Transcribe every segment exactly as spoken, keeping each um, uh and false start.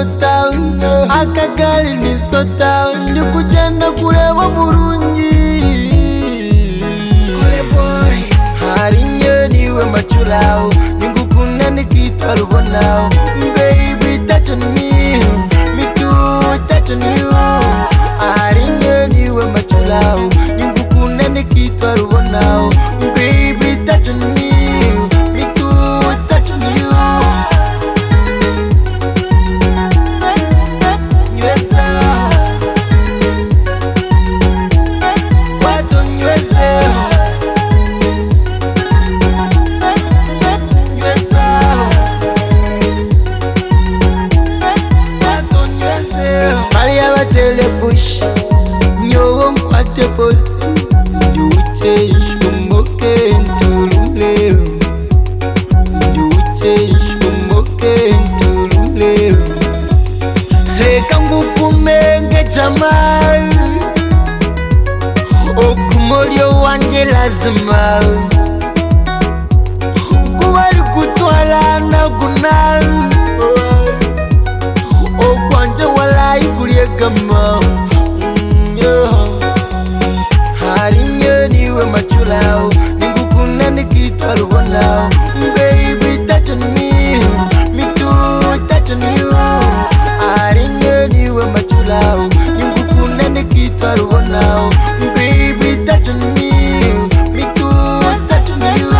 sota akagali ni sota ndi kujenda kureba burungi kole boy harinye niwe machulao ningukunda nikitwa rubonao baby touch on me me too touch on you harinye niwe machulao ningukunda nikitwa rubonao baby touch on me me too touch on you push nyowo nkwate posi ndute shumoke ntulule ndute shumoke ntulule leka ngupumenge jamal okumolyo wanje lazima kuwari kutwala na guna okwanje walai kuliegama harinye niwe machulao ningukunda nikitwa rubonao baby touch on me me too touch on you harinye niwe machulao ningukunda nikitwa rubonao baby touch on me me too touch on you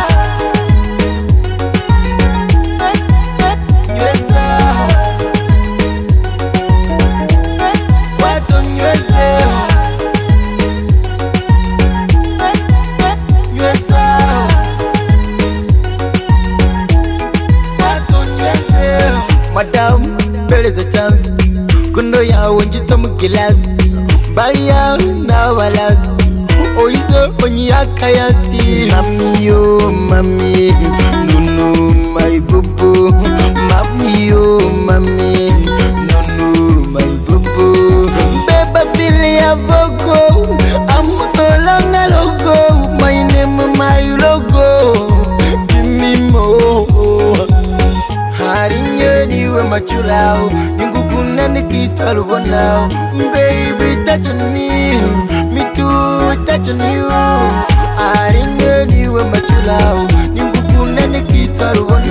Madam, there is a chance. Kundo ya wenjito mgilas Balia na walas Oizo onyi ya kayasi Mami yo mami Nunu my bubu Mami yo mami Nunu my bubu Beba fili ya vogo I'm no longer logo My name my logo Give me more harinye niwe machulao ningukunda nikitwa rubonao baby touch on me me too touch on you harinye niwe machulao ningukunda nikitwa rubonao